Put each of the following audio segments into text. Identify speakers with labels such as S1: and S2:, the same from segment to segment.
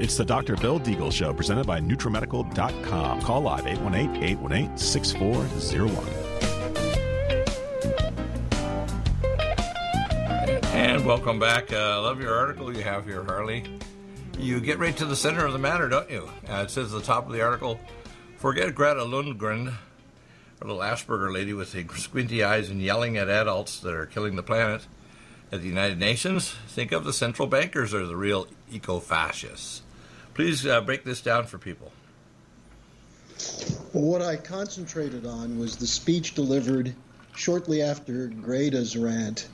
S1: It's the Dr. Bill Deagle Show, presented by NutriMedical.com. Call live 818-818-6401.
S2: And welcome back. I love your article you have here, Harley. You get right to the center of the matter, don't you? It says at the top of the article, forget Greta Lundgren, a little Asperger lady with the squinty eyes and yelling at adults that are killing the planet at the United Nations. Think of the central bankers are the real eco-fascists. Please break this down for people.
S3: Well, what I concentrated on was the speech delivered shortly after Greta's rant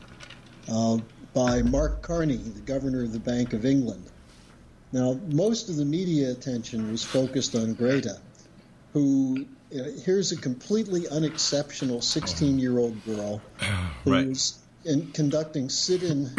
S3: by Mark Carney, the governor of the Bank of England. Now, most of the media attention was focused on Greta, who, here's a completely unexceptional 16-year-old girl who was conducting sit-in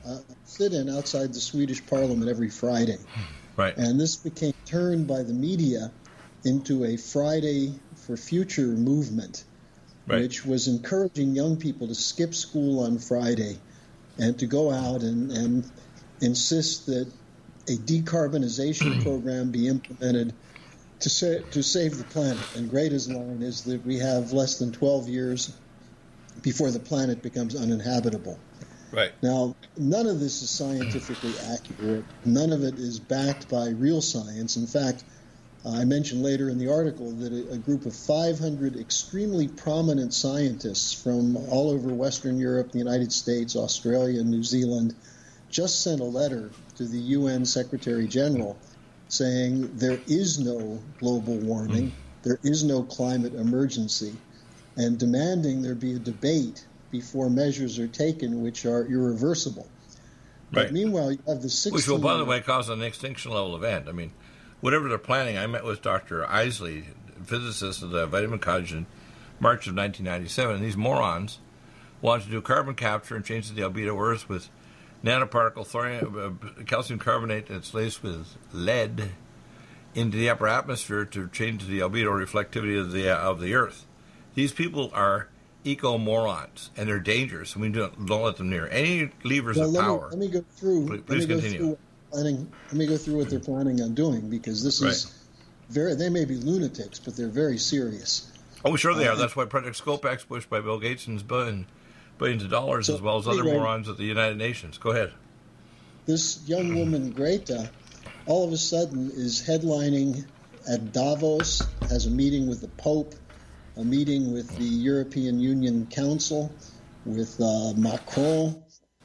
S3: outside the Swedish Parliament every Friday.
S2: Right.
S3: And this became turned by the media into a Friday for Future movement, which was encouraging young people to skip school on Friday and to go out and insist that a decarbonization program be implemented to save the planet. And Greta's line is that we have less than 12 years before the planet becomes uninhabitable.
S2: Right.
S3: Now, none of this is scientifically accurate. None of it is backed by real science. In fact, I mentioned later in the article that a group of 500 extremely prominent scientists from all over Western Europe, the United States, Australia, and New Zealand just sent a letter to the UN Secretary General saying there is no global warming, there is no climate emergency, and demanding there be a debate before measures are taken which are irreversible. But meanwhile, you have the 16...
S2: Which will, by the way, cause an extinction-level event. I mean, whatever they're planning, I met with Dr. Isley, physicist of the Vitamin College in March of 1997, and these morons want to do carbon capture and change the albedo Earth with nanoparticle calcium carbonate that's laced with lead into the upper atmosphere to change the albedo reflectivity of the Earth. These people are eco-morons, and they're dangerous, and we don't let them near any levers of power.
S3: Let me go through.
S2: Please continue.
S3: Let me go through what they're planning on doing, because this is they may be lunatics, but they're very serious.
S2: Oh, sure they are. That's why Project Scopex, pushed by Bill Gates and billions of dollars, as well as other morons at the United Nations. Go ahead.
S3: This young woman, Greta, all of a sudden is headlining at Davos, has a meeting with the Pope, a meeting with the European Union Council, with Macron,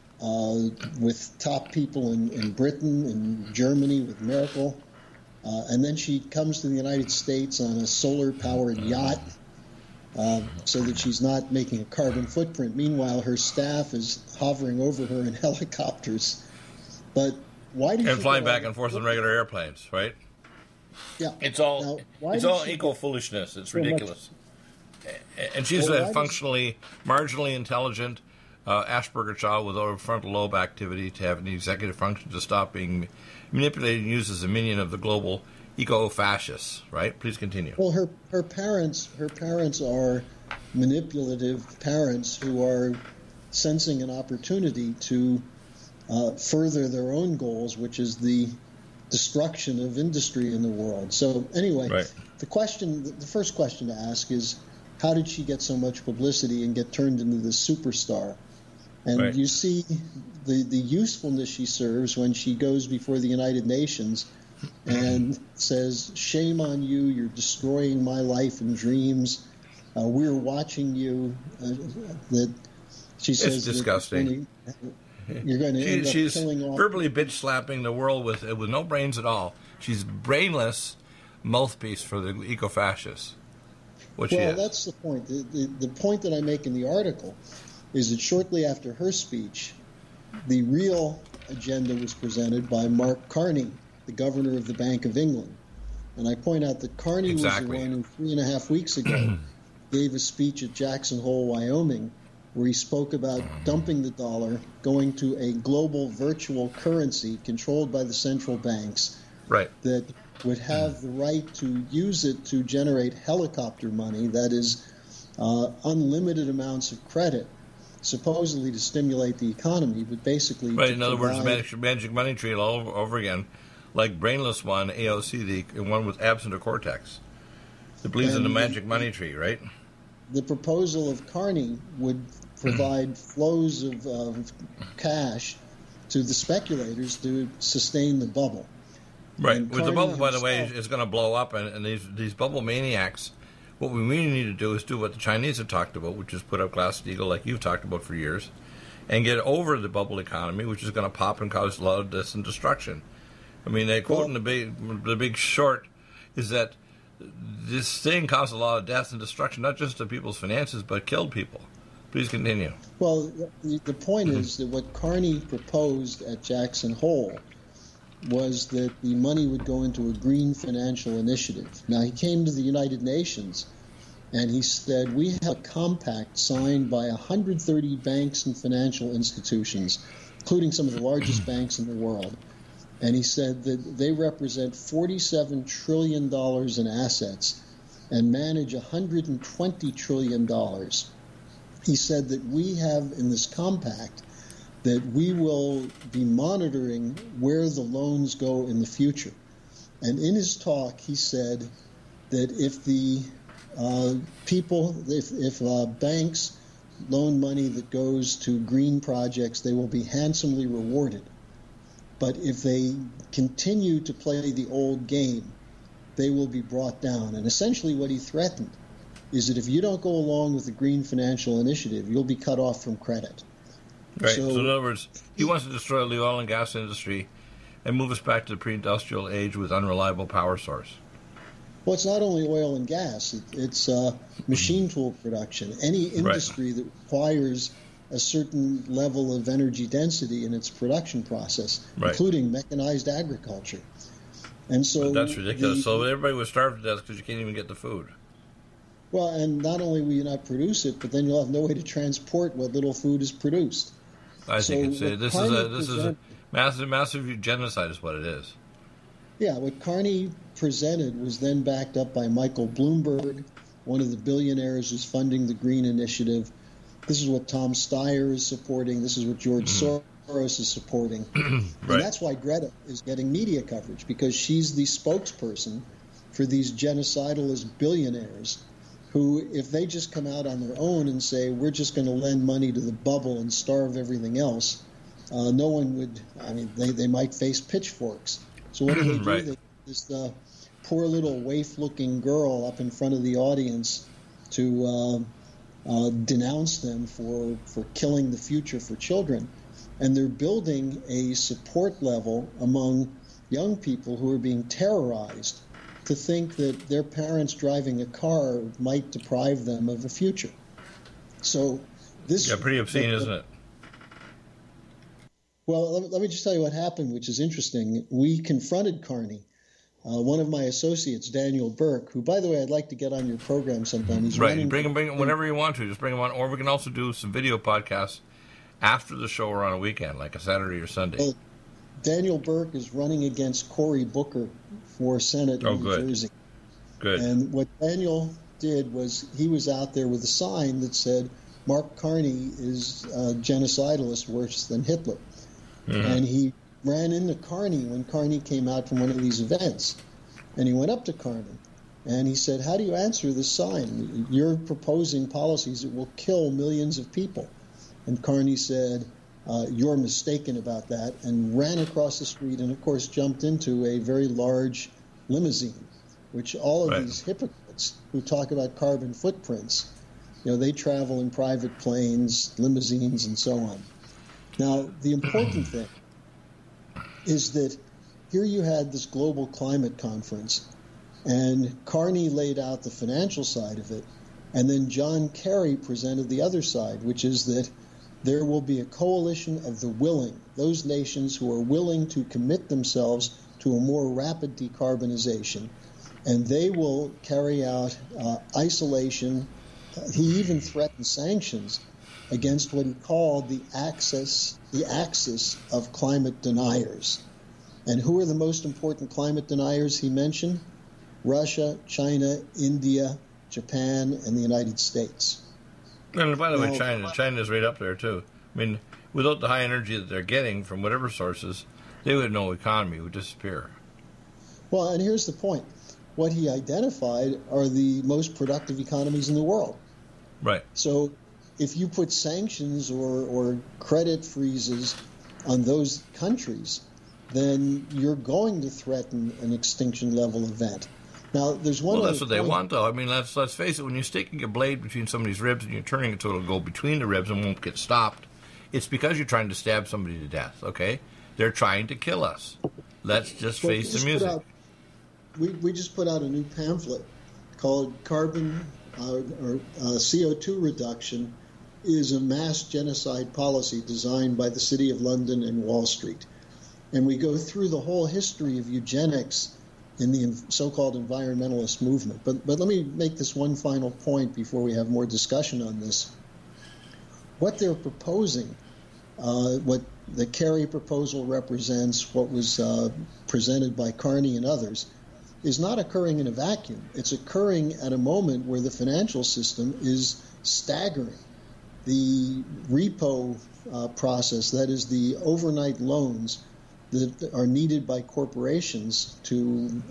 S3: with top people in Britain and Germany, with Merkel. And then she comes to the United States on a solar-powered yacht so that she's not making a carbon footprint. Meanwhile, her staff is hovering over her in helicopters. But why did
S2: and flying back and forth in regular airplanes, right?
S3: Yeah.
S2: It's all eco-foolishness. It's ridiculous. And she's a functionally, marginally intelligent Asperger child with over frontal lobe activity to have an executive function to stop being manipulated and used as a minion of the global eco-fascists, right? Please continue.
S3: Well, her parents are manipulative parents who are sensing an opportunity to further their own goals, which is the destruction of industry in the world. So anyway, the first question to ask is, how did she get so much publicity and get turned into this superstar? And you see the usefulness she serves when she goes before the United Nations and says, shame on you, you're destroying my life and dreams. We're watching you. That she says
S2: it's disgusting.
S3: You're going to end up killing off.
S2: She's verbally bitch-slapping the world with no brains at all. She's brainless mouthpiece for the eco-fascists.
S3: Well, that's the point. The point that I make in the article is that shortly after her speech, the real agenda was presented by Mark Carney, the governor of the Bank of England. And I point out that Carney was the one who 3.5 weeks ago gave a speech at Jackson Hole, Wyoming, where he spoke about dumping the dollar, going to a global virtual currency controlled by the central banks that would have the right to use it to generate helicopter money, that is, unlimited amounts of credit, supposedly to stimulate the economy, but basically...
S2: in other words, magic money tree all over again. like Brainless One, AOC, the one with absent a cortex, that believes in the magic money tree, right?
S3: The proposal of Carney would provide flows of cash to the speculators to sustain the bubble.
S2: Right. With the bubble, by the way, is going to blow up, and these bubble maniacs, what we really need to do is do what the Chinese have talked about, which is put up Glass-Steagall, like you've talked about for years, and get over the bubble economy, which is going to pop and cause a lot of death and destruction. I mean, they quote in the Big Short is that this thing caused a lot of death and destruction, not just to people's finances, but killed people. Please continue.
S3: Well, the point is that what Carney proposed at Jackson Hole was that the money would go into a green financial initiative. Now, he came to the United Nations and he said, we have a compact signed by 130 banks and financial institutions, including some of the largest banks in the world. And he said that they represent $47 trillion in assets and manage $120 trillion. He said that we have in this compact that we will be monitoring where the loans go in the future. And in his talk, he said that if the banks loan money that goes to green projects, they will be handsomely rewarded. But if they continue to play the old game, they will be brought down. And essentially what he threatened is that if you don't go along with the Green Financial Initiative, you'll be cut off from credit.
S2: Right. So in other words, he wants to destroy the oil and gas industry and move us back to the pre-industrial age with unreliable power source.
S3: Well, it's not only oil and gas. It's machine tool production. Any industry that requires a certain level of energy density in its production process, including mechanized agriculture. And so
S2: that's ridiculous. So everybody was starved to death because you can't even get the food.
S3: Well, and not only will you not produce it, but then you'll have no way to transport what little food is produced.
S2: I think this is a massive genocide is what it is.
S3: Yeah, what Carney presented was then backed up by Michael Bloomberg, one of the billionaires who's funding the Green Initiative. This is what Tom Steyer is supporting. This is what George Soros is supporting. And that's why Greta is getting media coverage, because she's the spokesperson for these genocidalist billionaires who, if they just come out on their own and say, we're just going to lend money to the bubble and starve everything else, no one would, they might face pitchforks. So what do? They this poor little waif-looking girl up in front of the audience to denounce them for killing the future for children. And they're building a support level among young people who are being terrorized to think that their parents driving a car might deprive them of a future. So this
S2: pretty obscene, isn't it?
S3: Well, let me just tell you what happened, which is interesting. We confronted Carney. One of my associates, Daniel Burke, who, by the way, I'd like to get on your program sometime. He's
S2: right. Bring him whenever you want to. Just bring him on. Or we can also do some video podcasts after the show or on a weekend, like a Saturday or Sunday.
S3: Daniel Burke is running against Cory Booker for Senate in New Jersey.
S2: Good.
S3: And what Daniel did was he was out there with a sign that said, Mark Carney is a genocidalist worse than Hitler. Mm-hmm. And he ran into Carney when Carney came out from one of these events. And he went up to Carney and he said, how do you answer this sign? You're proposing policies that will kill millions of people. And Carney said, you're mistaken about that, and ran across the street and, of course, jumped into a very large limousine, which all of these hypocrites who talk about carbon footprints, they travel in private planes, limousines, and so on. Now, the important thing is that here you had this global climate conference, and Carney laid out the financial side of it, and then John Kerry presented the other side, which is that there will be a coalition of the willing, those nations who are willing to commit themselves to a more rapid decarbonization, and they will carry out isolation. He even threatened sanctions against what he called the axis of climate deniers. And who are the most important climate deniers he mentioned? Russia, China, India, Japan, and the United States.
S2: And by the way, China's right up there, too. I mean, without the high energy that they're getting from whatever sources, they would have no economy. It would disappear.
S3: Well, and here's the point. What he identified are the most productive economies in the world.
S2: Right.
S3: So if you put sanctions or credit freezes on those countries, then you're going to threaten an extinction level event. Now, there's one.
S2: Well, that's what they want, though. I mean, let's face it. When you're sticking a blade between somebody's ribs and you're turning it so it'll go between the ribs and won't get stopped, it's because you're trying to stab somebody to death. Okay, they're trying to kill us. Let's just face the music.
S3: We just put out a new pamphlet called "Carbon or CO2 Reduction is a Mass Genocide Policy Designed by the City of London and Wall Street," and we go through the whole history of eugenics in the so-called environmentalist movement. But let me make this one final point before we have more discussion on this. What they're proposing, what the Kerry proposal represents, what was presented by Carney and others, is not occurring in a vacuum. It's occurring at a moment where the financial system is staggering. The repo process, that is the overnight loans that are needed by corporations to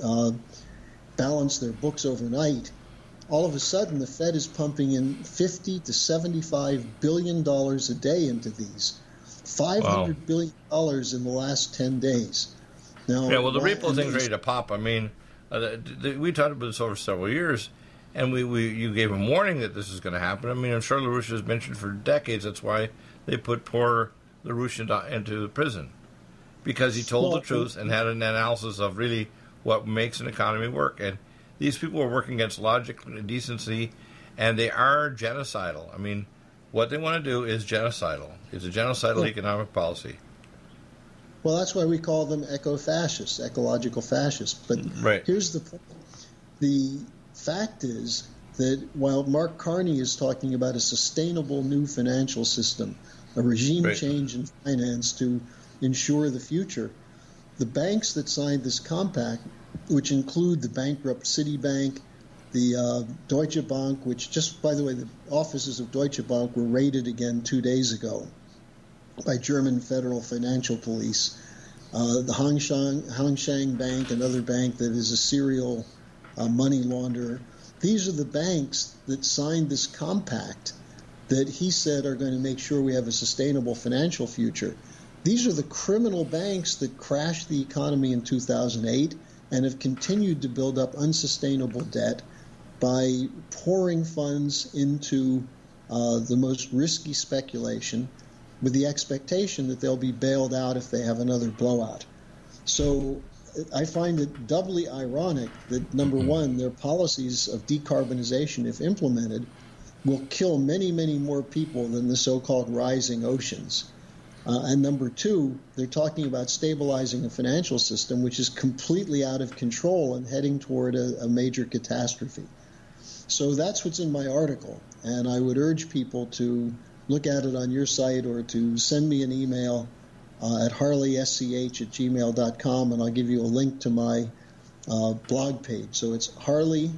S3: balance their books overnight, all of a sudden the Fed is pumping in $50 to $75 billion a day into these. $500 billion in the last 10 days. Now,
S2: yeah, well, the repo thing's ready to pop. I mean, we talked about this over several years, and you gave a warning that this is going to happen. I mean, I'm sure LaRouche has mentioned for decades that's why they put poor LaRouche into prison, because he told the truth and had an analysis of really what makes an economy work. And these people are working against logic and decency, and they are genocidal. I mean, what they want to do is genocidal. It's a genocidal economic policy.
S3: Well, that's why we call them eco-fascists, ecological fascists. But here's the point. The fact is that while Mark Carney is talking about a sustainable new financial system, a regime change in finance to ensure the future, the banks that signed this compact, which include the bankrupt Citibank, the Deutsche Bank, which just, by the way, the offices of Deutsche Bank were raided again 2 days ago by German Federal Financial Police, the Hongshang Bank, another bank that is a serial money launderer. These are the banks that signed this compact that he said are going to make sure we have a sustainable financial future. These are the criminal banks that crashed the economy in 2008 and have continued to build up unsustainable debt by pouring funds into the most risky speculation with the expectation that they'll be bailed out if they have another blowout. So I find it doubly ironic that, number one, their policies of decarbonization, if implemented, will kill many, many more people than the so-called rising oceans. And number two, they're talking about stabilizing a financial system which is completely out of control and heading toward a major catastrophe. So that's what's in my article, and I would urge people to look at it on your site or to send me an email at harleysch@gmail.com, and I'll give you a link to my blog page. So it's harleysch,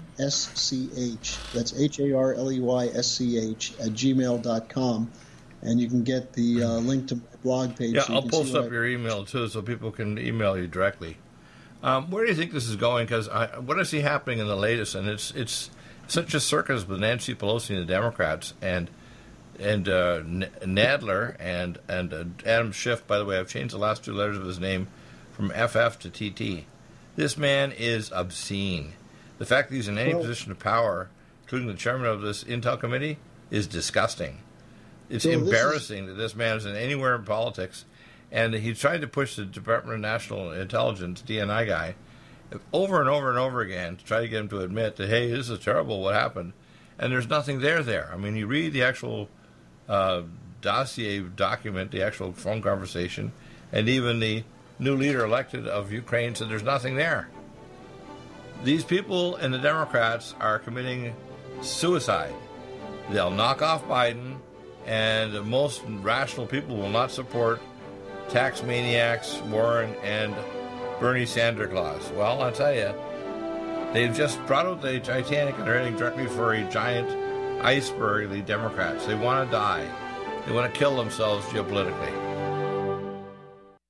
S3: that's HARLEYSCH @gmail.com, and you can get the link to my blog page.
S2: Yeah,
S3: so
S2: I'll post up your email too so people can email you directly. Where do you think this is going? Because what I see happening in the latest, and it's such a circus with Nancy Pelosi and the Democrats and Nadler and Adam Schiff. By the way, I've changed the last two letters of his name from FF to TT. This man is obscene. The fact that he's in any position of power, including the chairman of this Intel committee, is disgusting. It's embarrassing that this man is anywhere in politics, and he tried to push the Department of National Intelligence, DNI guy, over and over and over again to try to get him to admit that, hey, this is terrible, what happened? And there's nothing there. I mean, you read the actual dossier document, the actual phone conversation, and even the new leader elected of Ukraine said there's nothing there. These people and the Democrats are committing suicide. They'll knock off Biden, and most rational people will not support tax maniacs, Warren and Bernie Sanders Claus. Well, I'll tell you, they've just brought out the Titanic and they're heading directly for a giant iceberg, the Democrats. They want to die. They want to kill themselves geopolitically.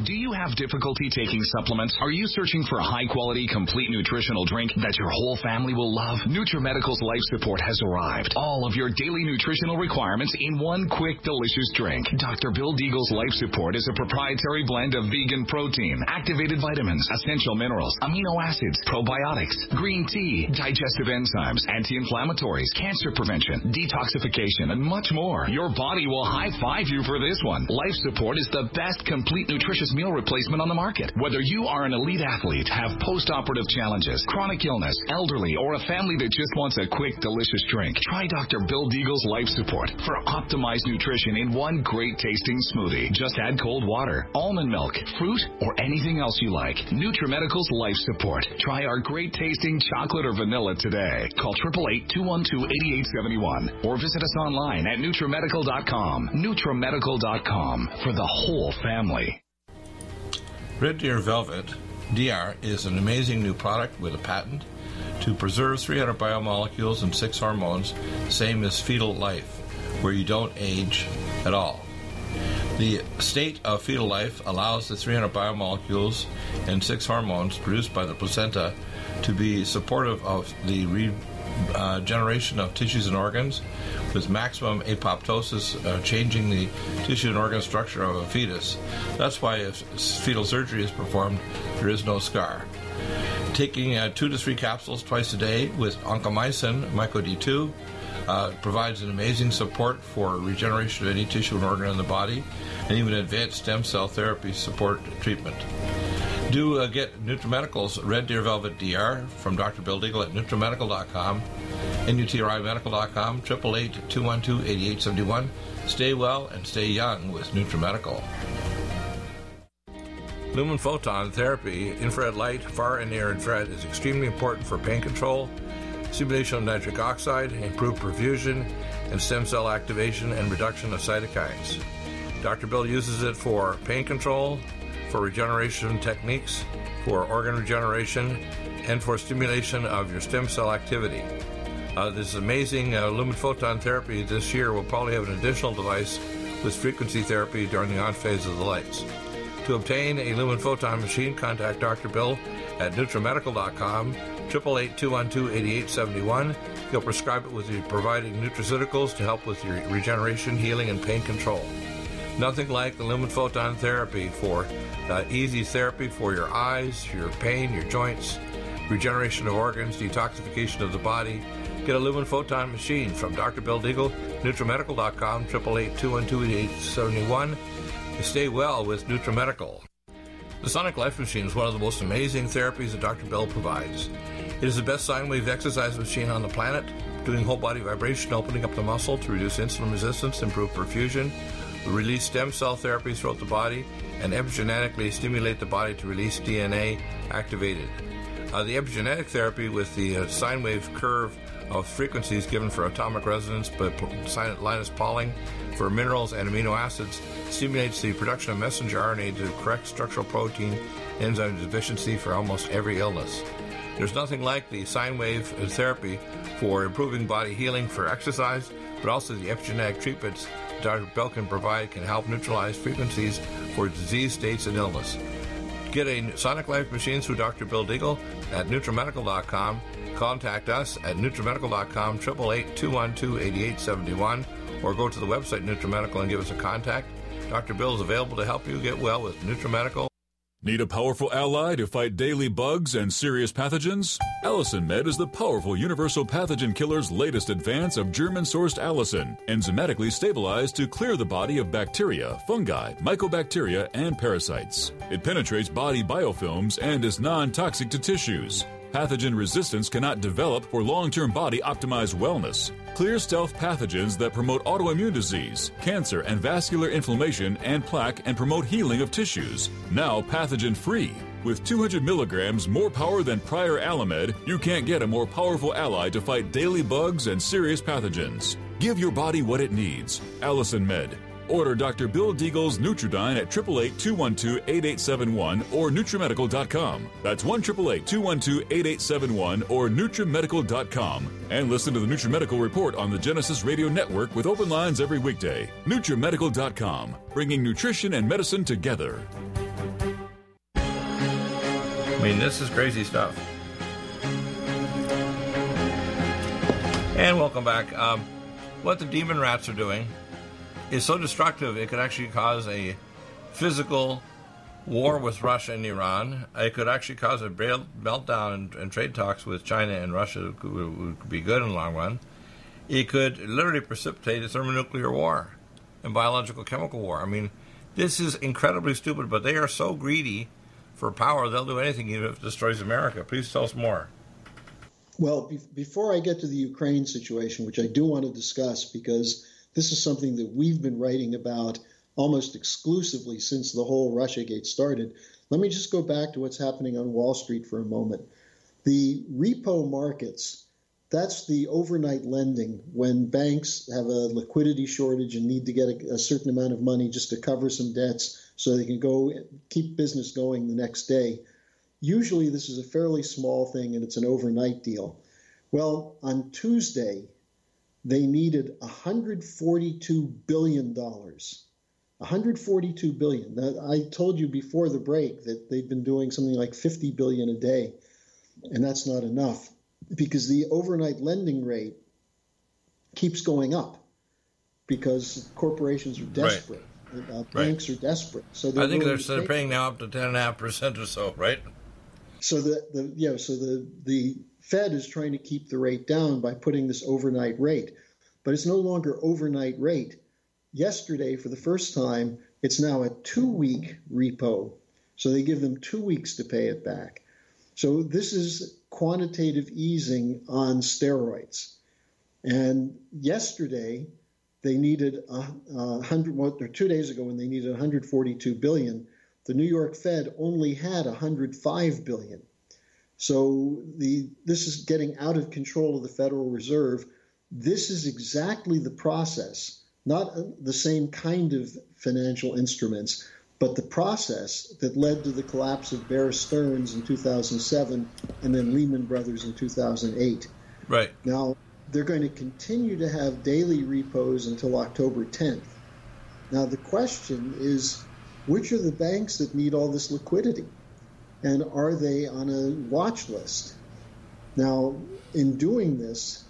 S4: Do you have difficulty taking supplements? Are you searching for a high-quality, complete nutritional drink that your whole family will love? NutriMedical's Life Support has arrived. All of your daily nutritional requirements in one quick, delicious drink. Dr. Bill Deagle's Life Support is a proprietary blend of vegan protein, activated vitamins, essential minerals, amino acids, probiotics, green tea, digestive enzymes, anti-inflammatories, cancer prevention, detoxification, and much more. Your body will high-five you for this one. Life Support is the best complete nutritious meal replacement on the market. Whether you are an elite athlete, have post-operative challenges, chronic illness, elderly, or a family that just wants a quick, delicious drink, try Dr. Bill Deagle's Life Support for optimized nutrition in one great-tasting smoothie. Just add cold water, almond milk, fruit, or anything else you like. NutriMedical's Life Support. Try our great-tasting chocolate or vanilla today. Call 888-212-8871 or visit us online at NutriMedical.com. NutriMedical.com for the whole family.
S2: Red Deer Velvet DR is an amazing new product with a patent to preserve 300 biomolecules and 6 hormones, same as fetal life, where you don't age at all. The state of fetal life allows the 300 biomolecules and 6 hormones produced by the placenta to be supportive of the regeneration of tissues and organs, with maximum apoptosis, changing the tissue and organ structure of a fetus. That's why if fetal surgery is performed, there is no scar. Taking 2 to 3 capsules twice a day with oncomycin, MycoD2, provides an amazing support for regeneration of any tissue and organ in the body, and even advanced stem cell therapy support treatment. Do get NutriMedical's Red Deer Velvet DR from Dr. Bill Deagle at NutriMedical.com, NutriMedical.com, 888-212-8871. Stay well and stay young with NutriMedical. Lumen photon therapy, infrared light, far and near infrared, is extremely important for pain control, stimulation of nitric oxide, improved perfusion, and stem cell activation and reduction of cytokines. Dr. Bill uses it for pain control, for regeneration techniques, for organ regeneration, and for stimulation of your stem cell activity. This amazing lumen photon therapy this year will probably have an additional device with frequency therapy during the on phase of the lights. To obtain a lumen photon machine, contact Dr. Bill at NutriMedical.com, 888-212-8871. He'll prescribe it with the providing nutraceuticals to help with your regeneration, healing, and pain control. Nothing like the lumen photon therapy for easy therapy for your eyes, your pain, your joints, regeneration of organs, detoxification of the body. Get a lumen photon machine from Dr. Bill Deagle, NutriMedical.com, 888-212-8871. Stay well with NutriMedical. The Sonic Life Machine is one of the most amazing therapies that Dr. Bill provides. It is the best sine wave exercise machine on the planet, doing whole body vibration, opening up the muscle to reduce insulin resistance, improve perfusion, release stem cell therapies throughout the body, and epigenetically stimulate the body to release DNA activated. The epigenetic therapy with the sine wave curve of frequencies given for atomic resonance, but Linus Pauling for minerals and amino acids stimulates the production of messenger RNA to correct structural protein enzyme deficiency for almost every illness. There's nothing like the sine wave therapy for improving body healing for exercise, but also the epigenetic treatments Dr. Bill can provide can help neutralize frequencies for disease states and illness. Get a Sonic Life machine through Dr. Bill Deagle at NutriMedical.com. Contact us at NutriMedical.com, 888-212-8871, or go to the website NutriMedical and give us a contact. Dr. Bill is available to help you get well with NutriMedical.
S5: Need a powerful ally to fight daily bugs and serious pathogens? Allicin Med is the powerful universal pathogen killer's latest advance of German-sourced allicin, enzymatically stabilized to clear the body of bacteria, fungi, mycobacteria, and parasites. It penetrates body biofilms and is non-toxic to tissues. Pathogen resistance cannot develop for long-term body-optimized wellness. Clear stealth pathogens that promote autoimmune disease, cancer and vascular inflammation and plaque and promote healing of tissues. Now pathogen-free. With 200 milligrams more power than prior Alamed, you can't get a more powerful ally to fight daily bugs and serious pathogens. Give your body what it needs. Allicin Med. Order Dr. Bill Deagle's Nutridyne at 888-212-8871 or NutriMedical.com. That's 1-888-212-8871 or NutriMedical.com. And listen to the NutriMedical Report on the Genesis Radio Network with open lines every weekday. NutriMedical.com, bringing nutrition and medicine together.
S2: mean, this is crazy stuff. And welcome back. What the demon rats are doing is so destructive, it could actually cause a physical war with Russia and Iran. It could actually cause a meltdown in trade talks with China and Russia, would be good in the long run. It could literally precipitate a thermonuclear war and biological chemical war. I mean, this is incredibly stupid, but they are so greedy for power, they'll do anything even if it destroys America. Please tell us more.
S3: Well, before I get to the Ukraine situation, which I do want to discuss because this is something that we've been writing about almost exclusively since the whole Russiagate started, let me just go back to what's happening on Wall Street for a moment. The repo markets, that's the overnight lending when banks have a liquidity shortage and need to get a certain amount of money just to cover some debts so they can go keep business going the next day. Usually this is a fairly small thing and it's an overnight deal. Well, on Tuesday, they needed $142 billion. $142 billion. Now, I told you before the break that they've been doing something like $50 billion a day, and that's not enough because the overnight lending rate keeps going up because corporations are desperate. Right. Banks are desperate. So I
S2: think they're paying now up to 10.5% or so, right?
S3: So the Fed is trying to keep the rate down by putting this overnight rate, but it's no longer overnight rate. Yesterday, for the first time, it's now a 2-week repo. So they give them 2 weeks to pay it back. So this is quantitative easing on steroids. And yesterday, they needed 2 days ago when they needed 142 billion, the New York Fed only had 105 billion. So this is getting out of control of the Federal Reserve. This is exactly the process. Not the same kind of financial instruments, but the process that led to the collapse of Bear Stearns in 2007 and then Lehman Brothers in 2008.
S2: Right.
S3: Now, they're going to continue to have daily repos until October 10th. Now, the question is, which are the banks that need all this liquidity? And are they on a watch list? Now, in doing this,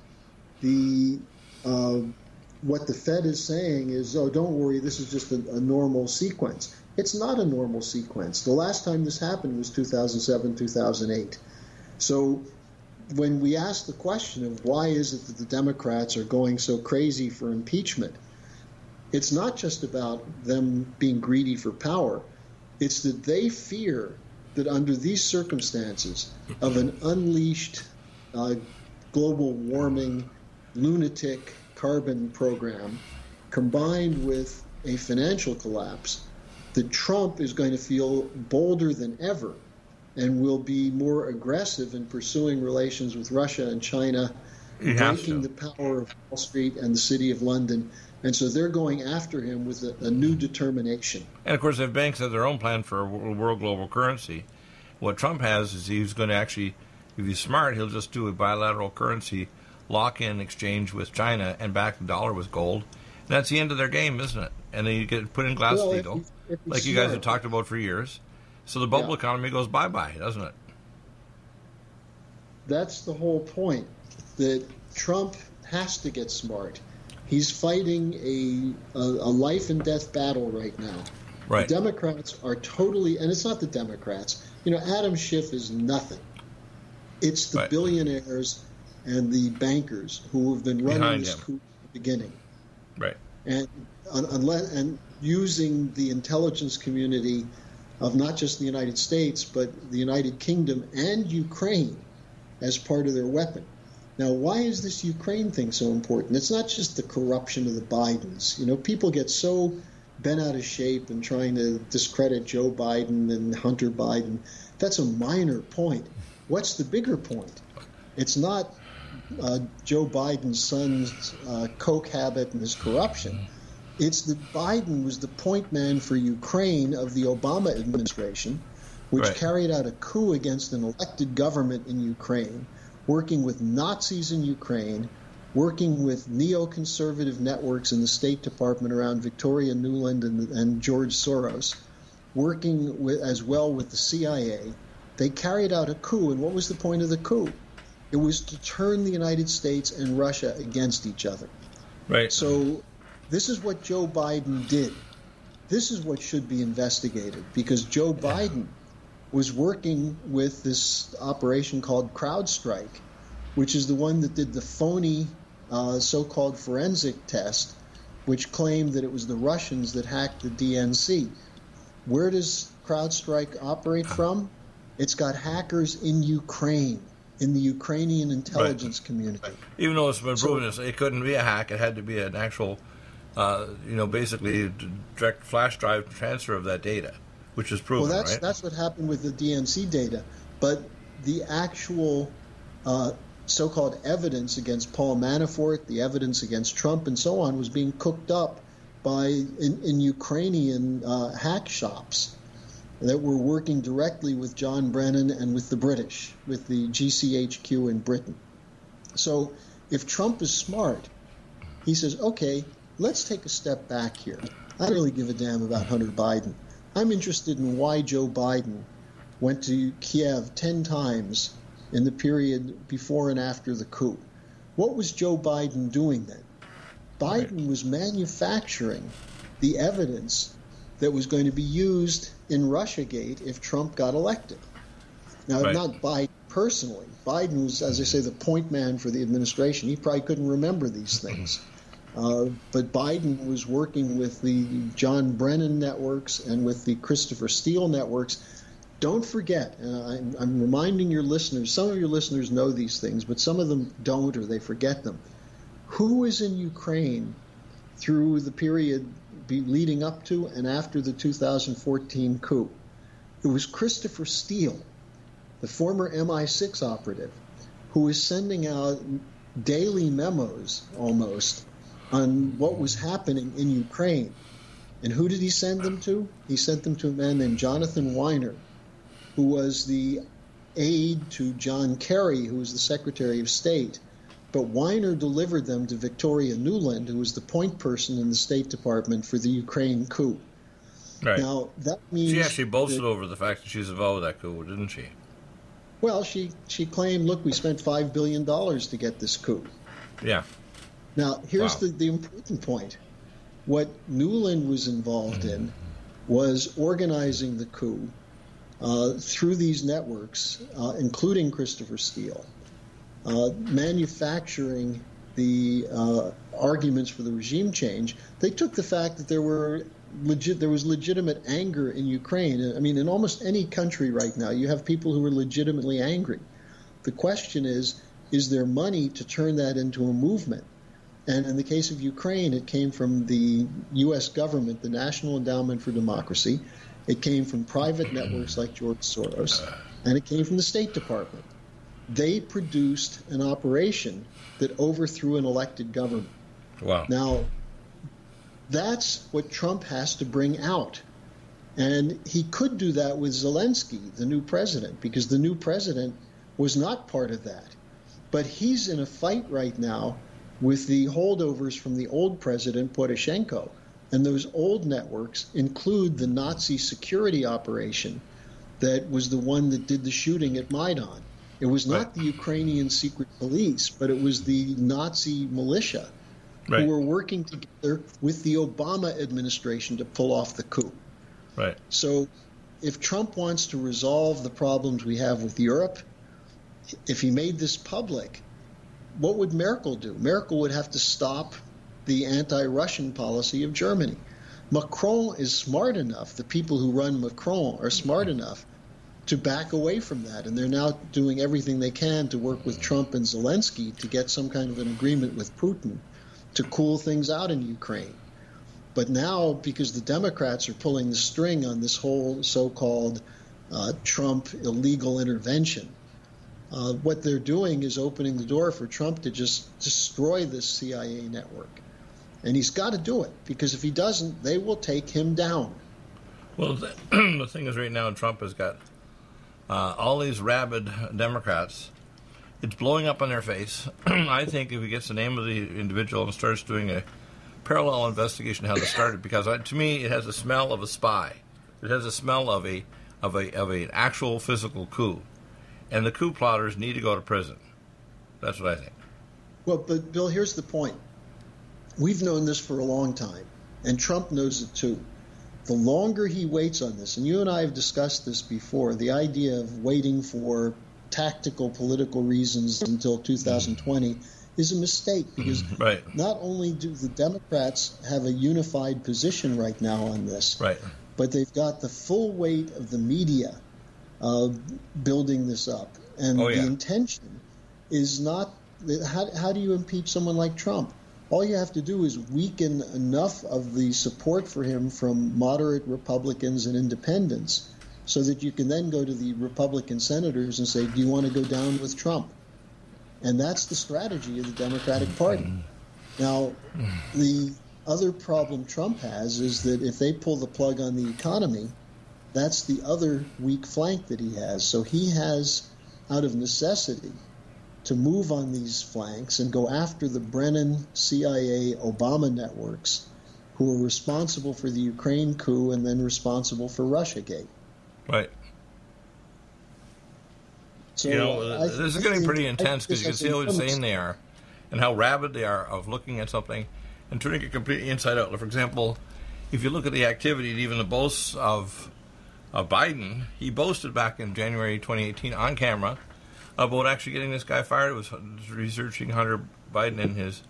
S3: what the Fed is saying is, oh, don't worry, this is just a normal sequence. It's not a normal sequence. The last time this happened was 2007, 2008. So when we ask the question of why is it that the Democrats are going so crazy for impeachment, it's not just about them being greedy for power. It's that they fear that under these circumstances of an unleashed global warming, lunatic carbon program combined with a financial collapse, that Trump is going to feel bolder than ever and will be more aggressive in pursuing relations with Russia and China, breaking the power of Wall Street and the City of London. And so they're going after him with a new determination. And,
S2: of course, if banks have their own plan for a world global currency, what Trump has is he's going to actually, if he's smart, he'll just do a bilateral currency lock-in exchange with China and back the dollar with gold. And that's the end of their game, isn't it? And then you get put in Glass-Steagall, like you guys have talked about for years. So the bubble economy goes bye-bye, doesn't it?
S3: That's the whole point, that Trump has to get smart. He's fighting a life and death battle right now.
S2: Right.
S3: The Democrats are totally, and it's not the Democrats. Adam Schiff is nothing. It's the billionaires and the bankers who have been running this coup from the beginning.
S2: Right.
S3: And using the intelligence community of not just the United States, but the United Kingdom and Ukraine as part of their weapon. Now, why is this Ukraine thing so important? It's not just the corruption of the Bidens. People get so bent out of shape and trying to discredit Joe Biden and Hunter Biden. That's a minor point. What's the bigger point? It's not Joe Biden's son's coke habit and his corruption. It's that Biden was the point man for Ukraine of the Obama administration, which carried out a coup against an elected government in Ukraine, working with Nazis in Ukraine, working with neoconservative networks in the State Department around Victoria Nuland and George Soros, working as well with the CIA, They carried out a coup, and what was the point of the coup? It was to turn the United States and Russia against each other.
S2: Right.
S3: So this is what Joe Biden did. This is what should be investigated, because Joe Biden was working with this operation called CrowdStrike, which is the one that did the phony so-called forensic test, which claimed that it was the Russians that hacked the DNC. Where does CrowdStrike operate from? It's got hackers in Ukraine, in the Ukrainian intelligence community.
S2: Even though it's been proven it couldn't be a hack, it had to be an actual, basically direct flash drive transfer of that data, which is proven, right?
S3: That's what happened with the DNC data. But the actual so-called evidence against Paul Manafort, the evidence against Trump and so on, was being cooked up in Ukrainian hack shops that were working directly with John Brennan and with the British, with the GCHQ in Britain. So if Trump is smart, he says, okay, let's take a step back here. I don't really give a damn about Hunter Biden. I'm interested in why Joe Biden went to Kiev 10 times in the period before and after the coup. What was Joe Biden doing then? Biden was manufacturing the evidence that was going to be used in Russiagate if Trump got elected. Now, not Biden personally. Biden was, as I say, the point man for the administration. He probably couldn't remember these things. But Biden was working with the John Brennan networks and with the Christopher Steele networks. Don't forget, I'm reminding your listeners, some of your listeners know these things, but some of them don't or they forget them. Who was in Ukraine through the period leading up to and after the 2014 coup? It was Christopher Steele, the former MI6 operative, who was sending out daily memos almost on what was happening in Ukraine. And who did he send them to? He sent them to a man named Jonathan Weiner, who was the aide to John Kerry, who was the Secretary of State. But Weiner delivered them to Victoria Nuland, who was the point person in the State Department for the Ukraine coup.
S2: Right.
S3: Now, that means
S2: she actually boasted over the fact that she was involved with that coup, didn't she?
S3: Well, she claimed, look, we spent $5 billion to get this coup.
S2: Yeah.
S3: Now, here's the important point. What Nuland was involved in was organizing the coup through these networks, including Christopher Steele, manufacturing the arguments for the regime change. They took the fact that there was legitimate anger in Ukraine. I mean, in almost any country right now, you have people who are legitimately angry. The question is there money to turn that into a movement? And in the case of Ukraine, it came from the U.S. government, the National Endowment for Democracy. It came from private networks like George Soros, and it came from the State Department. They produced an operation that overthrew an elected government.
S2: Wow.
S3: Now, that's what Trump has to bring out. And he could do that with Zelensky, the new president, because the new president was not part of that. But he's in a fight right now with the holdovers from the old president, Poroshenko. And those old networks include the Nazi security operation that was the one that did the shooting at Maidan. It was not the Ukrainian secret police, but it was the Nazi militia who were working together with the Obama administration to pull off the coup.
S2: Right.
S3: So if Trump wants to resolve the problems we have with Europe, if he made this public, what would Merkel do? Merkel would have to stop the anti-Russian policy of Germany. Macron is smart enough, the people who run Macron are smart enough to back away from that, and they're now doing everything they can to work with Trump and Zelensky to get some kind of an agreement with Putin to cool things out in Ukraine. But now, because the Democrats are pulling the string on this whole so-called Trump illegal intervention, what they're doing is opening the door for Trump to just destroy this CIA network. And he's got to do it, because if he doesn't, they will take him down.
S2: Well, the thing is right now, Trump has got all these rabid Democrats. It's blowing up on their face. I think if he gets the name of the individual and starts doing a parallel investigation how this started, because to me it has the smell of a spy. It has the smell of a of an actual physical coup, and the coup plotters need to go to prison. That's what I think.
S3: Well, but Bill, here's the point. We've known this for a long time, and Trump knows it too. The longer he waits on this, and you and I have discussed this before, the idea of waiting for tactical political reasons until 2020 is a mistake, because not only do the Democrats have a unified position right now on this, but they've got the full weight of the media building this up. And the intention is not how do you impeach someone like Trump? All you have to do is weaken enough of the support for him from moderate Republicans and independents so that you can then go to the Republican senators and say, do you want to go down with Trump? And that's the strategy of the Democratic Party. Now, the other problem Trump has is that if they pull the plug on the economy, that's the other weak flank that he has. So he has, out of necessity, to move on these flanks and go after the Brennan, CIA, Obama networks who are responsible for the Ukraine coup and then responsible for Russiagate.
S2: Right.
S3: So
S2: this is getting pretty intense because you can see how insane they are and how rabid they are of looking at something and turning it completely inside out. For example, if you look at the activity and even the boasts of Biden, he boasted back in January 2018 on camera about actually getting this guy fired. It was researching Hunter Biden and his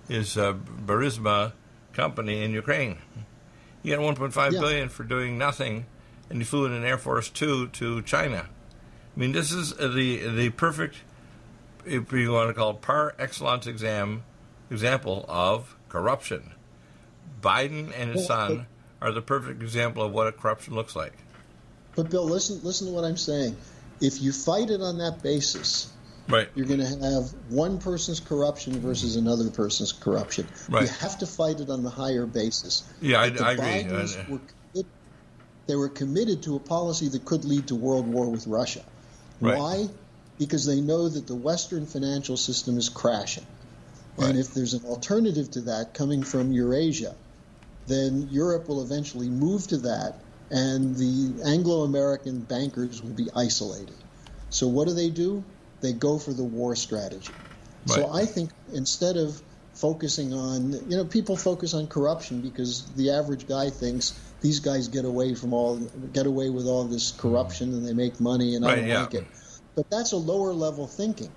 S2: Burisma company in Ukraine. He got $1.5 billion for doing nothing, and he flew in an Air Force Two to China. I mean, this is the perfect, if you want to call it, par excellence example of corruption. Biden and his son are the perfect example of what a corruption looks like.
S3: But Bill, listen to what I'm saying. If you fight it on that basis, you're going to have one person's corruption versus another person's corruption. You have to fight it on the higher basis.
S2: Yeah, I agree.
S3: They were committed to a policy that could lead to world war with Russia. Why? Because they know that the Western financial system is crashing. And if there's an alternative to that coming from Eurasia, then Europe will eventually move to that, and the Anglo-American bankers will be isolated. So what do? They go for the war strategy. So I think instead of focusing on, people focus on corruption because the average guy thinks these guys get away with all this corruption and they make money and I don't like it. But that's a lower level thinking.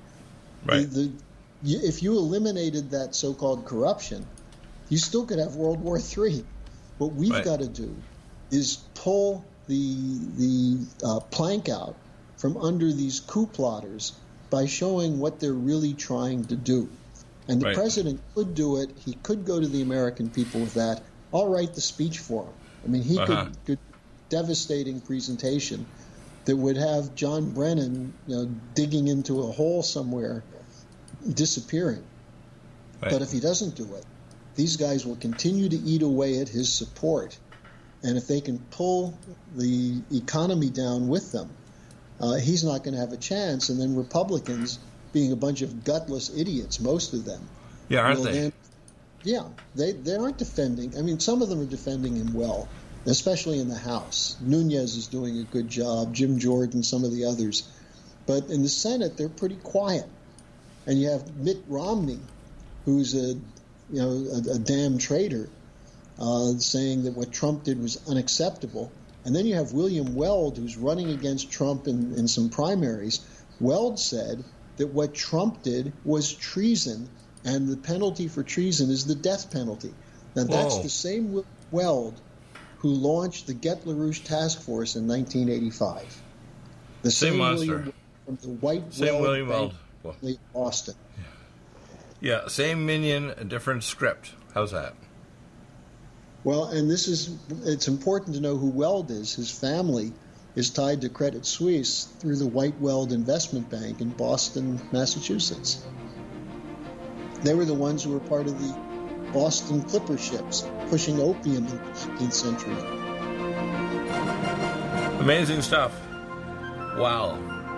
S3: If you eliminated that so-called corruption, you still could have World War III. What we've got to do is pull the plank out from under these coup plotters by showing what they're really trying to do. And the president could do it. He could go to the American people with that. I'll write the speech for him. I mean, he could devastating presentation that would have John Brennan digging into a hole somewhere, disappearing. But if he doesn't do it, these guys will continue to eat away at his support. And if they can pull the economy down with them, he's not going to have a chance. And then Republicans, being a bunch of gutless idiots, most of them.
S2: Yeah, aren't they?
S3: They aren't defending. I mean, some of them are defending him well, especially in the House. Nunes is doing a good job, Jim Jordan, some of the others. But in the Senate, they're pretty quiet. And you have Mitt Romney, who's a damn traitor, saying that what Trump did was unacceptable. And then you have William Weld, who's running against Trump in some primaries. Weld said that what Trump did was treason, and the penalty for treason is the death penalty. Now, that's the same Weld who launched the Get LaRouche Task Force in 1985. The same monster. From the White
S2: William Weld.
S3: Boston.
S2: Yeah, same minion, a different script. How's that?
S3: Well, and it's important to know who Weld is. His family is tied to Credit Suisse through the White Weld Investment Bank in Boston, Massachusetts. They were the ones who were part of the Boston Clipper ships pushing opium in the 19th century.
S2: Amazing stuff. Wow.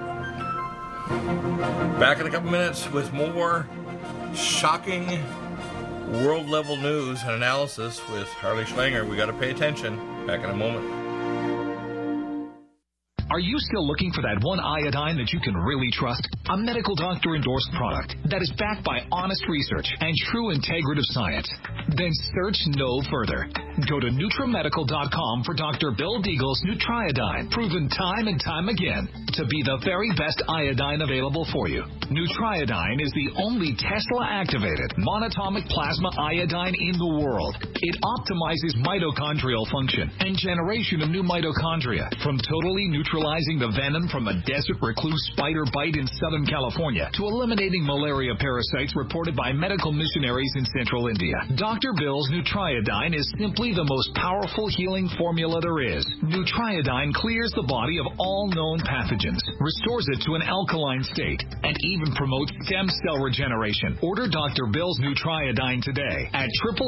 S2: Back in a couple minutes with more shocking world-level news and analysis with Harley Schlanger. We got to pay attention. Back in a moment.
S4: Are you still looking for that one iodine that you can really trust? A medical doctor endorsed product that is backed by honest research and true integrative science? Then search no further. Go to NutriMedical.com for Dr. Bill Deagle's Nutriodine, proven time and time again to be the very best iodine available for you. Nutriodine is the only Tesla-activated monatomic plasma iodine in the world. It optimizes mitochondrial function and generation of new mitochondria, from totally neutralizing the venom from a desert recluse spider bite in Southern California to eliminating malaria parasites reported by medical missionaries in Central India. Dr. Bill's Nutriodine is simply the most powerful healing formula there is. Nutriodine clears the body of all known pathogens, restores it to an alkaline state, and even promotes stem cell regeneration. Order Dr. Bill's Nutriodine today at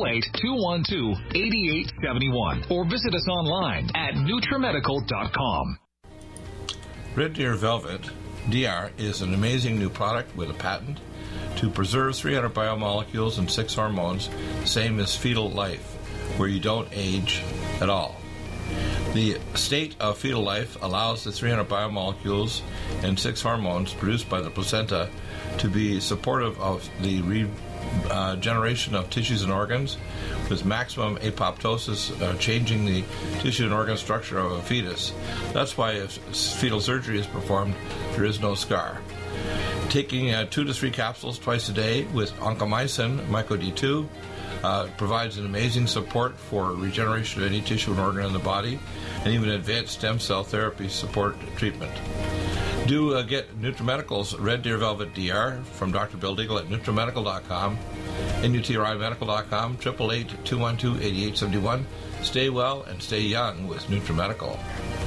S4: 888-212-8871 or visit us online at NutriMedical.com.
S2: Red Deer Velvet DR is an amazing new product with a patent to preserve 300 biomolecules and 6 hormones, same as fetal life, where you don't age at all. The state of fetal life allows the 300 biomolecules and 6 hormones produced by the placenta to be supportive of the regeneration of tissues and organs, with maximum apoptosis, changing the tissue and organ structure of a fetus. That's why if fetal surgery is performed, there is no scar. Taking 2 to 3 capsules twice a day with oncomycin, MycoD2, provides an amazing support for regeneration of any tissue and organ in the body, and even advanced stem cell therapy support treatment. Do get NutriMedical's Red Deer Velvet DR from Dr. Bill Deagle at NutriMedical.com, NutriMedical.com, 888-212-8871. Stay well and stay young with NutriMedical.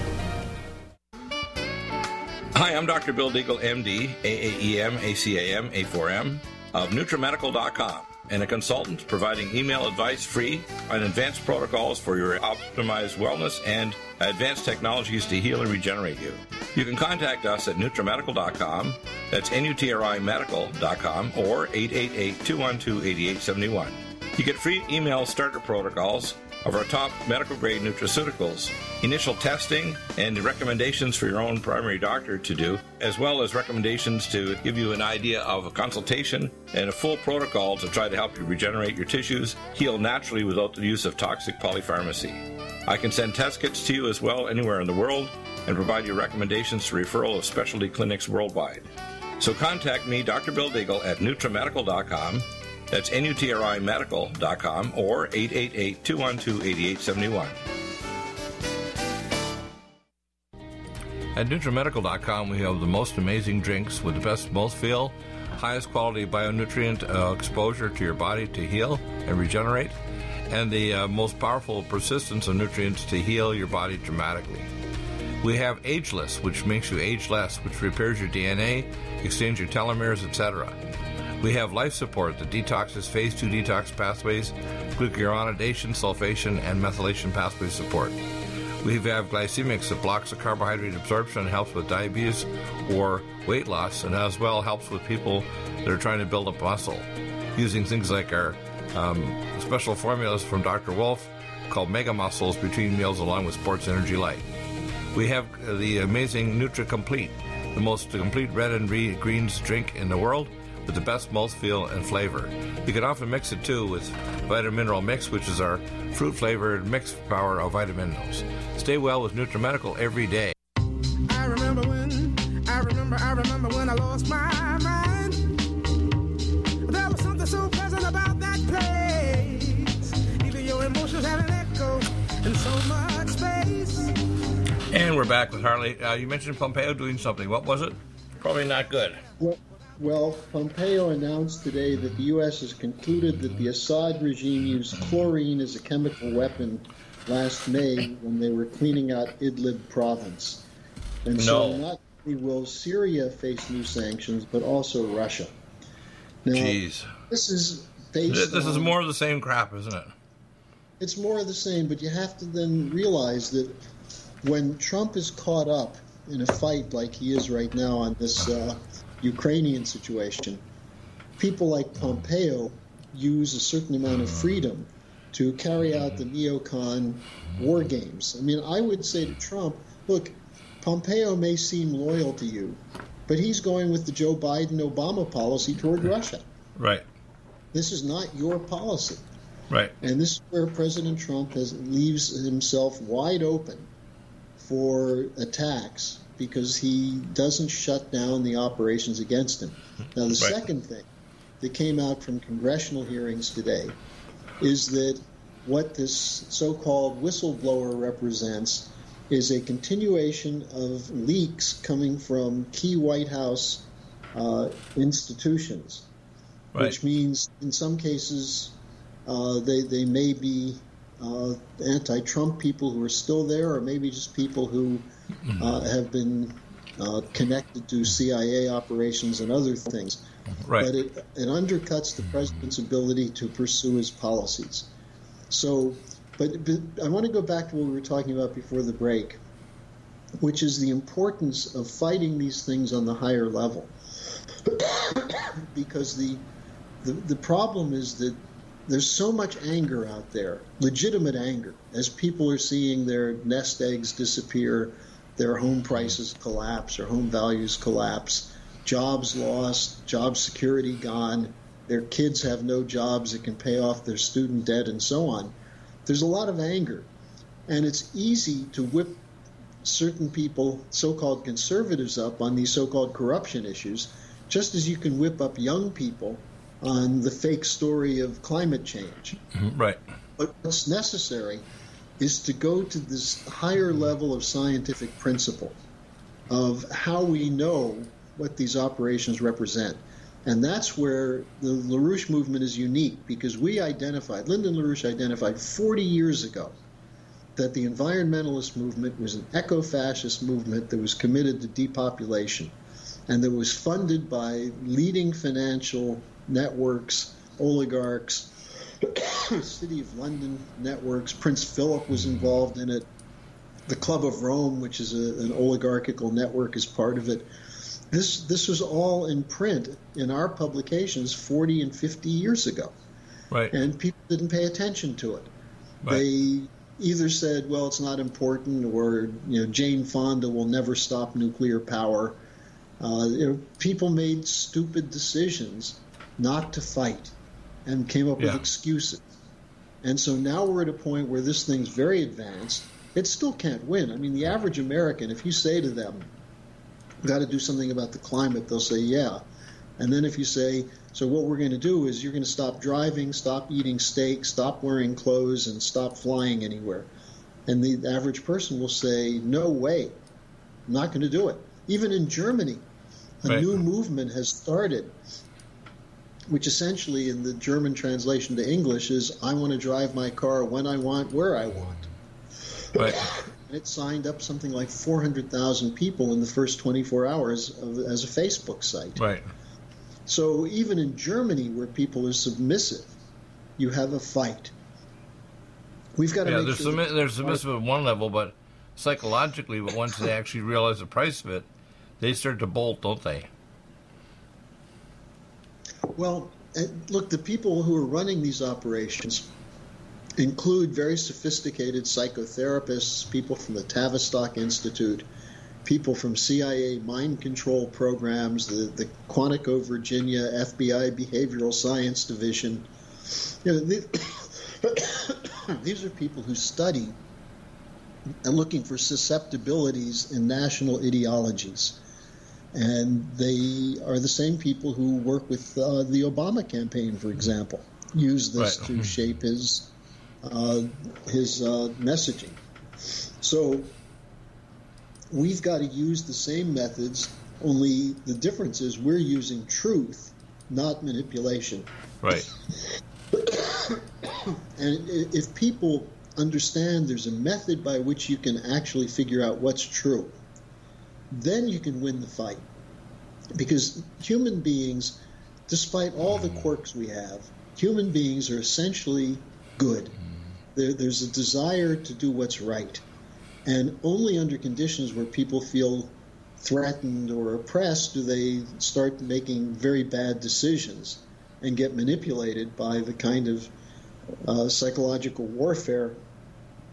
S2: Hi, I'm Dr. Bill Deagle, MD, AAEM, ACAM, A4M, of NutriMedical.com, and a consultant providing email advice free on advanced protocols for your optimized wellness and advanced technologies to heal and regenerate you. You can contact us at NutriMedical.com, that's NutriMedical.com, or 888-212-8871. You get free email starter protocols of our top medical-grade nutraceuticals, initial testing, and recommendations for your own primary doctor to do, as well as recommendations to give you an idea of a consultation and a full protocol to try to help you regenerate your tissues, heal naturally without the use of toxic polypharmacy. I can send test kits to you as well anywhere in the world and provide you recommendations to referral of specialty clinics worldwide. So contact me, Dr. Bill Deagle, at NutriMedical.com. That's NutriMedical.com, or 888-212-8871. At NutriMedical.com, we have the most amazing drinks with the best mouthfeel, highest quality bionutrient exposure to your body to heal and regenerate, and the most powerful persistence of nutrients to heal your body dramatically. We have Ageless, which makes you age less, which repairs your DNA, extends your telomeres, etc. We have Life Support that detoxes phase 2 detox pathways, glucuronidation, sulfation, and methylation pathway support. We have Glycemics that blocks the carbohydrate absorption and helps with diabetes or weight loss, and as well helps with people that are trying to build up muscle, using things like our special formulas from Dr. Wolf called Mega Muscles between meals along with Sports Energy Light. We have the amazing NutriComplete, the most complete red and greens drink in the world, with the best mouthfeel and flavor. You can often mix it too with Vitamin Mineral Mix, which is our fruit-flavored mixed power of vitamin minerals. Stay well with NutriMedical every day.
S6: I remember when I lost my mind. There was something so pleasant about that place. Even your emotions have an echo in so much space.
S2: And we're back with Harley. You mentioned Pompeo doing something. What was it? Probably not good.
S3: Well, Pompeo announced today that the U.S. has concluded that the Assad regime used chlorine as a chemical weapon last May when they were cleaning out Idlib province. And so not only will Syria face new sanctions, but also Russia. Now,
S2: Jeez.
S3: This is based
S2: This is more of the same crap, isn't it?
S3: It's more of the same, but you have to then realize that when Trump is caught up in a fight like he is right now on this Ukrainian situation, people like Pompeo use a certain amount of freedom to carry out the neocon war games. I mean, I would say to Trump, look, Pompeo may seem loyal to you, but he's going with the Joe Biden-Obama policy toward Russia.
S2: Right.
S3: This is not your policy.
S2: Right.
S3: And this is where President Trump leaves himself wide open for attacks because he doesn't shut down the operations against him. Now, the second thing that came out from congressional hearings today is that what this so-called whistleblower represents is a continuation of leaks coming from key White House institutions, which means in some cases they may be anti-Trump people who are still there, or maybe just people who have been connected to CIA operations and other things.
S2: Right.
S3: But it undercuts the president's ability to pursue his policies. So, but I want to go back to what we were talking about before the break, which is the importance of fighting these things on the higher level. Because the problem is that there's so much anger out there, legitimate anger, as people are seeing their nest eggs disappear, their home prices collapse, or home values collapse, jobs lost, job security gone, their kids have no jobs that can pay off their student debt, and so on. There's a lot of anger, and it's easy to whip certain people, so-called conservatives, up on these so-called corruption issues, just as you can whip up young people on the fake story of climate change.
S2: Right.
S3: But what's necessary is to go to this higher level of scientific principle of how we know what these operations represent. And that's where the LaRouche movement is unique, because Lyndon LaRouche identified 40 years ago that the environmentalist movement was an eco-fascist movement that was committed to depopulation and that was funded by leading financial networks, oligarchs, City of London networks. Prince Philip was involved in it. The Club of Rome, which is an oligarchical network, is part of it. This was all in print in our publications 40 and 50 years ago.
S2: Right.
S3: And people didn't pay attention to it.
S2: Right.
S3: They either said, well, it's not important, or Jane Fonda will never stop nuclear power. People made stupid decisions not to fight and came up with excuses. And so now we're at a point where this thing's very advanced. It still can't win. I mean, the average American, if you say to them, we've got to do something about the climate, they'll say, yeah. And then if you say, so what we're going to do is you're going to stop driving, stop eating steak, stop wearing clothes, and stop flying anywhere. And the average person will say, no way, I'm not going to do it. Even in Germany, a new movement has started, which essentially in the German translation to English is, I want to drive my car when I want, where I want.
S2: Right.
S3: And it signed up something like 400,000 people in the first 24 hours as a Facebook site.
S2: Right.
S3: So even in Germany, where people are submissive, you have a fight. We've got to make sure
S2: they're submissive at one level, but psychologically, but once they actually realize the price of it, they start to bolt, don't they?
S3: Well, look, the people who are running these operations include very sophisticated psychotherapists, people from the Tavistock Institute, people from CIA mind control programs, the Quantico, Virginia FBI Behavioral Science Division. These are people who study and looking for susceptibilities in national ideologies. And they are the same people who work with the Obama campaign, for example, use this to shape his messaging. So we've got to use the same methods, only the difference is we're using truth, not manipulation.
S2: Right.
S3: And if people understand there's a method by which you can actually figure out what's true, then you can win the fight. Because human beings, despite all the quirks we have, human beings are essentially good. There's a desire to do what's right. And only under conditions where people feel threatened or oppressed do they start making very bad decisions and get manipulated by the kind of psychological warfare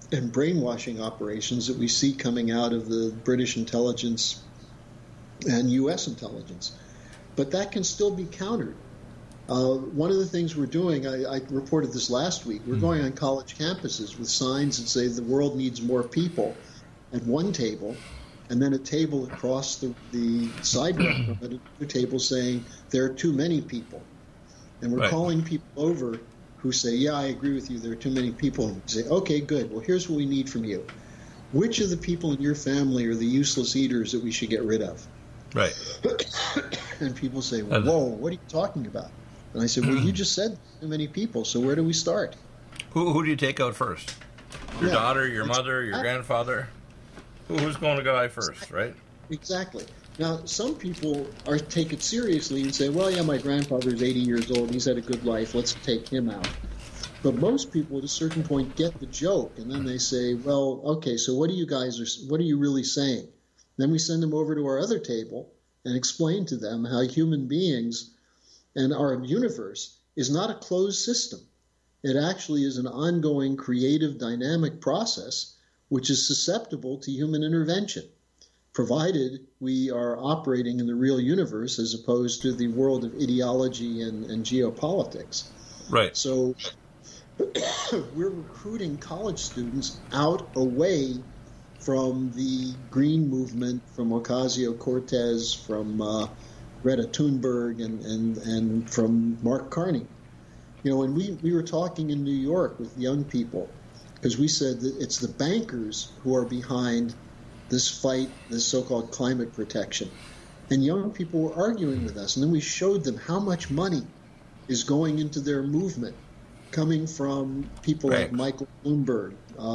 S3: and brainwashing operations that we see coming out of the British intelligence and U.S. intelligence. But that can still be countered. One of the things we're doing, I reported this last week, we're going on college campuses with signs that say the world needs more people at one table, and then a table across the sidewalk from it, another table saying there are too many people. And we're calling people over who say, yeah, I agree with you, there are too many people. And say, okay, good, well, here's what we need from you. Which of the people in your family are the useless eaters that we should get rid of?
S2: Right.
S3: And people say, whoa, what are you talking about? And I said, well, you just said too many people, so where do we start?
S2: Who do you take out first? Your daughter, your mother, your grandfather? Who's going to die first, right?
S3: Exactly. Now, some people take it seriously and say, well, yeah, my grandfather's 80 years old, he's had a good life, let's take him out. But most people at a certain point get the joke, and then they say, well, okay, so what are you really saying? Then we send them over to our other table and explain to them how human beings and our universe is not a closed system. It actually is an ongoing, creative, dynamic process which is susceptible to human intervention, provided we are operating in the real universe as opposed to the world of ideology and geopolitics.
S2: Right.
S3: So we're recruiting college students away from the Green Movement, from Ocasio-Cortez, from Greta Thunberg, and from Mark Carney. You know, when we were talking in New York with young people, because we said that it's the bankers who are behind this fight, this so-called climate protection. And young people were arguing with us, and then we showed them how much money is going into their movement, coming from people like Michael Bloomberg,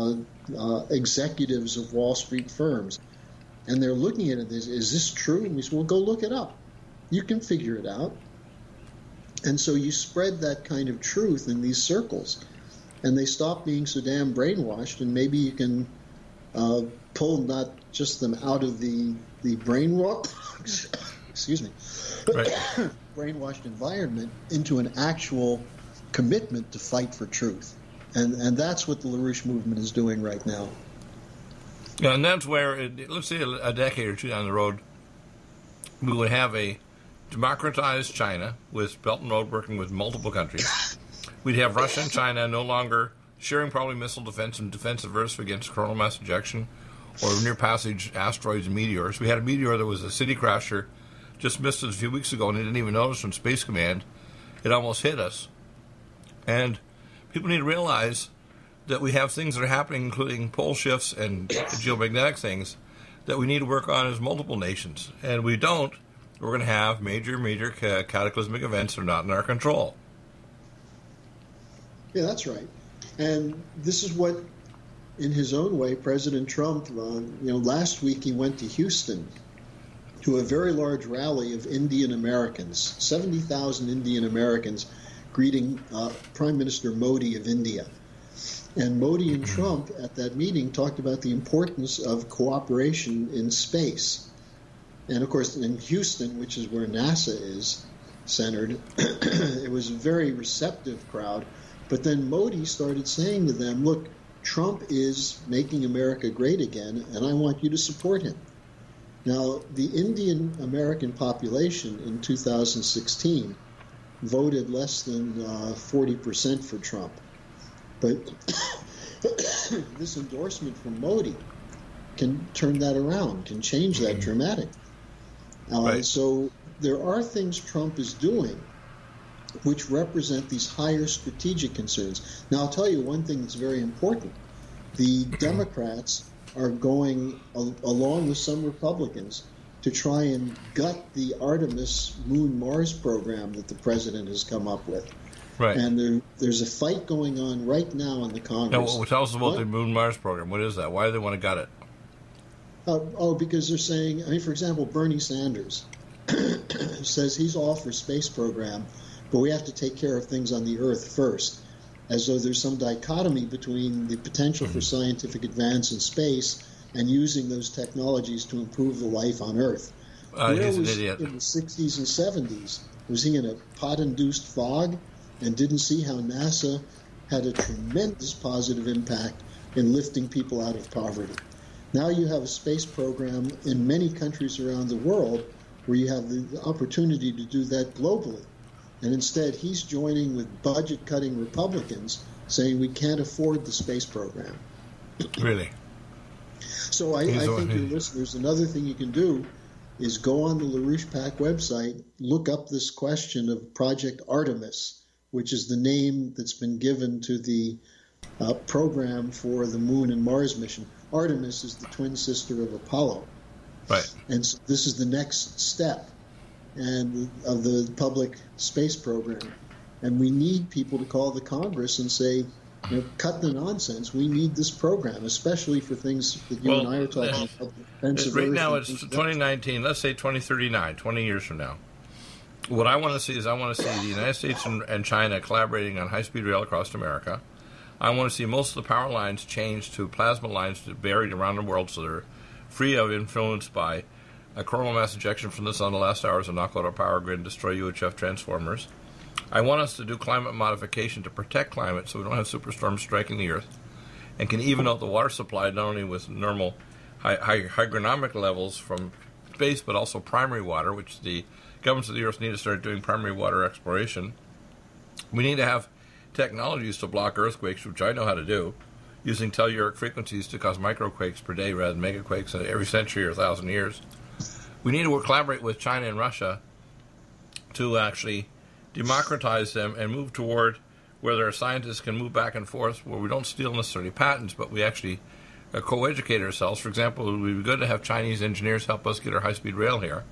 S3: executives of Wall Street firms. And they're looking at it, is this true? And we said, well, go look it up. You can figure it out. And so you spread that kind of truth in these circles, and they stop being so damn brainwashed, and maybe you can pull not just them out of the excuse me, brainwashed environment into an actual commitment to fight for truth. And that's what the LaRouche movement is doing right now.
S2: Yeah, and that's where, let's say a decade or two down the road, we would have a democratized China with Belt and Road working with multiple countries. We'd have Russia and China no longer sharing probably missile defense and defense averse against coronal mass ejection or near passage asteroids and meteors. We had a meteor that was a city crasher, just missed us a few weeks ago, and they didn't even notice from Space Command. It almost hit us. And people need to realize that we have things that are happening, including pole shifts and geomagnetic things, that we need to work on as multiple nations. And we don't, we're going to have major cataclysmic events that are not in our control.
S3: Yeah, that's right. And this is what, in his own way, President Trump, last week he went to Houston to a very large rally of Indian Americans, 70,000 Indian Americans greeting Prime Minister Modi of India. And Modi and Trump at that meeting talked about the importance of cooperation in space. And, of course, in Houston, which is where NASA is centered, it was a very receptive crowd. But then Modi started saying to them, look, Trump is making America great again, and I want you to support him. Now, the Indian American population in 2016 voted less than 40% for Trump. But this endorsement from Modi can turn that around, can change that dramatically. So there are things Trump is doing which represent these higher strategic concerns. Now, I'll tell you one thing that's very important. The Democrats are going along with some Republicans to try and gut the Artemis Moon-Mars program that the president has come up with.
S2: Right.
S3: And there's a fight going on right now in the Congress.
S2: Now, tell us about the Moon-Mars program. What is that? Why do they want to gut it?
S3: Because they're saying, for example, Bernie Sanders says he's all for space program, but we have to take care of things on the Earth first, as though there's some dichotomy between the potential for scientific advance in space and using those technologies to improve the life on Earth.
S2: He's an idiot.
S3: In the 60s and 70s, was he in a pot-induced fog and didn't see how NASA had a tremendous positive impact in lifting people out of poverty. Now you have a space program in many countries around the world where you have the opportunity to do that globally. And instead, he's joining with budget-cutting Republicans saying we can't afford the space program.
S2: Really?
S3: So I think your listeners, another thing you can do is go on the LaRouche PAC website, look up this question of Project Artemis, which is the name that's been given to the program for the Moon and Mars mission. Artemis is the twin sister of Apollo.
S2: Right.
S3: And so this is the next step of the public space program. And we need people to call the Congress and say, cut the nonsense. We need this program, especially for things that you and I are talking about.
S2: Right now it's 2019, let's say 2039, 20 years from now. What I want to see is the United States and China collaborating on high-speed rail across America. I want to see most of the power lines changed to plasma lines buried around the world so they're free of influence by a coronal mass ejection from the sun the last hours and knock out our power grid and destroy UHF transformers. I want us to do climate modification to protect climate so we don't have superstorms striking the Earth and can even out the water supply not only with normal hygronomic levels from space but also primary water, which the governments of the Earth need to start doing primary water exploration. We need to have technologies to block earthquakes, which I know how to do, using telluric frequencies to cause microquakes per day rather than megaquakes every century or 1,000 years. We need to collaborate with China and Russia to actually democratize them and move toward where their scientists can move back and forth, where we don't steal necessarily patents, but we actually co-educate ourselves. For example, it would be good to have Chinese engineers help us get our high-speed rail here.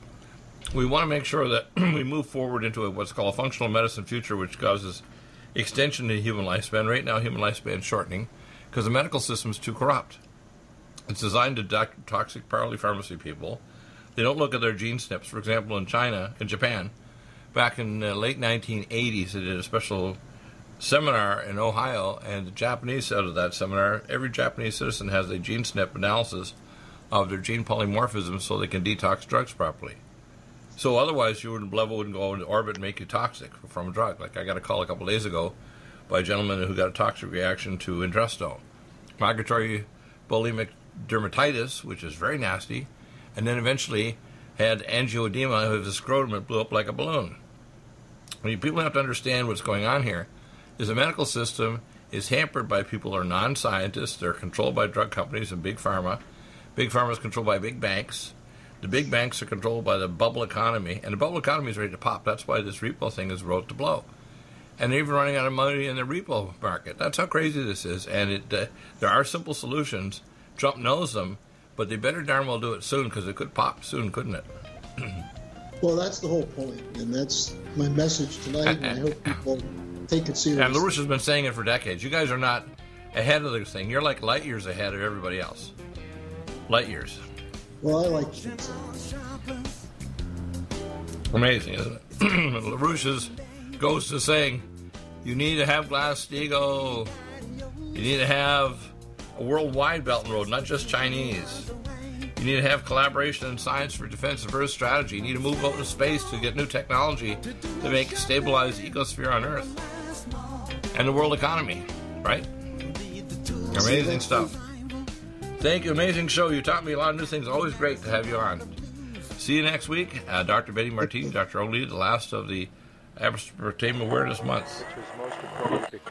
S2: We want to make sure that we move forward into what's called a functional medicine future, which causes extension to human lifespan. Right now, human lifespan is shortening because the medical system is too corrupt. It's designed to toxic polypharmacy people. They don't look at their gene SNPs. For example, in Japan, back in the late 1980s, they did a special seminar in Ohio, and the Japanese said of that seminar, every Japanese citizen has a gene SNP analysis of their gene polymorphism so they can detox drugs properly. So otherwise, your blood wouldn't go into orbit and make you toxic from a drug. Like I got a call a couple days ago by a gentleman who got a toxic reaction to Entresto. Migratory bulimic dermatitis, which is very nasty, and then eventually had angioedema of the scrotum that blew up like a balloon. People have to understand what's going on here is the medical system is hampered by people who are non-scientists. They're controlled by drug companies and big pharma. Big pharma is controlled by big banks. The big banks are controlled by the bubble economy, and the bubble economy is ready to pop. That's why this repo thing is wrote to blow. And they're even running out of money in the repo market. That's how crazy this is. And there are simple solutions. Trump knows them, but they better darn well do it soon because it could pop soon, couldn't it?
S3: Well, that's the whole point, and that's my message tonight, and I hope people take it seriously.
S2: And LaRouche has been saying it for decades. You guys are not ahead of this thing. You're like light years ahead of everybody else. Light years.
S3: Well, I like that.
S2: Amazing, isn't it? LaRouche goes to saying, you need to have Glass-Steagall. You need to have a worldwide Belt and Road, not just Chinese. You need to have collaboration in science for defense of Earth strategy. You need to move out into space to get new technology to make stabilize the ecosphere on Earth and the world economy, right? Amazing stuff. Thank you. Amazing show. You taught me a lot of new things. Always great to have you on. See you next week. Dr. Betty Martin, Dr. O'Leary, the last of the Aspartame Awareness Month.